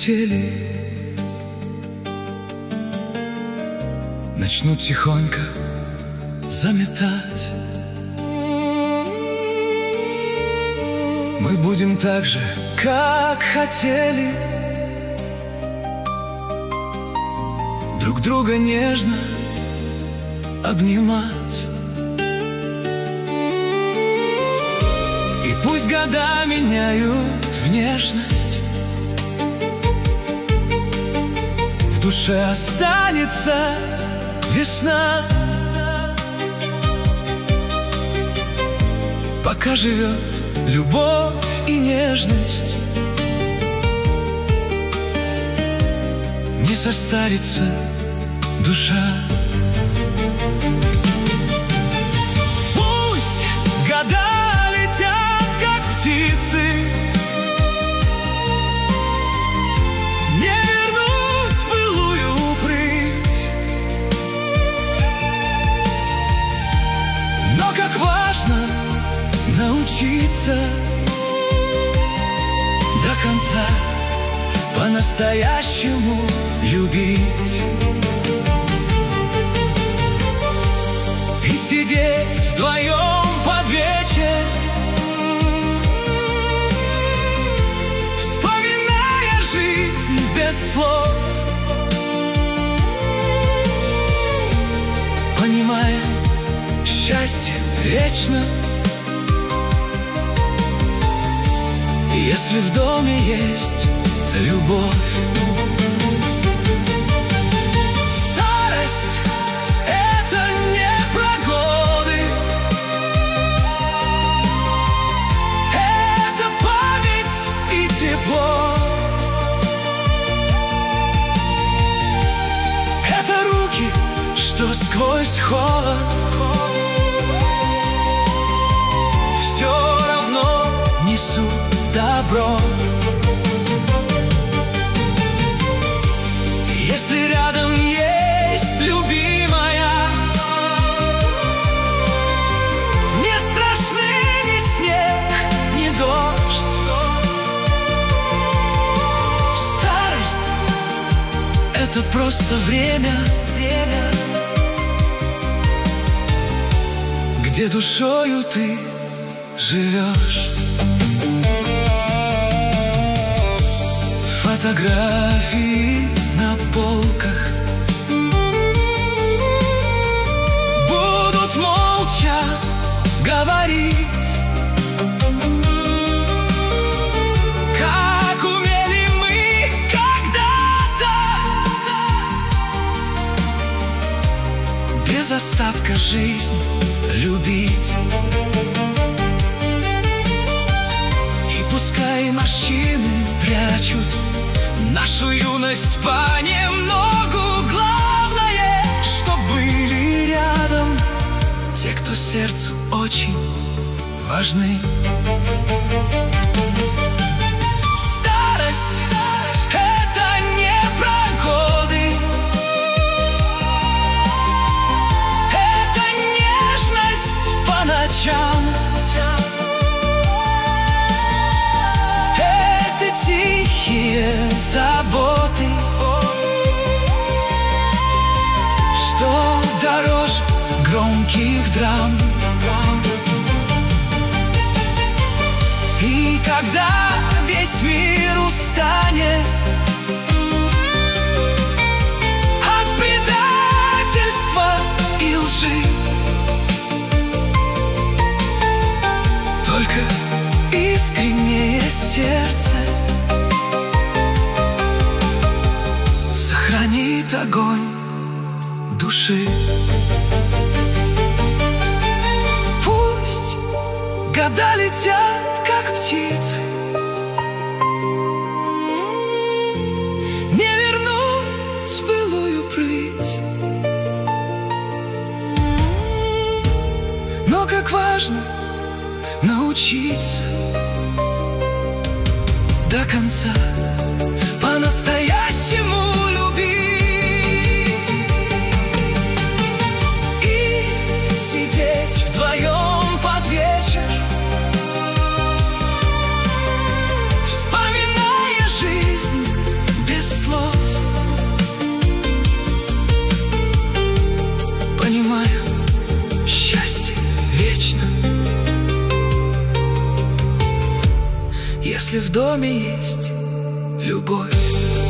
хотели. Начну тихонько заметать. Мы будем так же, как хотели, друг друга нежно обнимать. И пусть года меняют внешность, в душе останется весна. Пока живет любовь и нежность, не состарится душа. Пусть года летят, как птицы, не вернуть былую прыть. Но как важно научиться до конца по-настоящему любить. И сидеть вдвоем под вечер, вспоминая жизнь без слов, понимая, счастье вечно, если в доме есть любовь. Старость — это не про годы, это память и тепло, это руки, что сквозь холод все равно несут добро. Если рядом есть любимая, не страшны ни снег, ни дождь. Старость — это просто время, где душою ты живешь. Фотографии на полках будут молча говорить, как умели мы когда-то без остатка жизнь любить. И пускай морщины прячут нашу юность понемногу, главное, чтоб были рядом те, кто сердцу очень важны. Старость — это не про годы, это нежность по ночам, это тихие заботы, что дороже громких драм. И когда весь мир устанет от предательства и лжи, только искреннее сердце сохранит огонь души. Пусть года летят, как птицы, не вернуть былую прыть. Но как важно научиться до конца по-настоящему любить. И сидеть вдвоем под вечер, вспоминая жизнь доме есть любовь.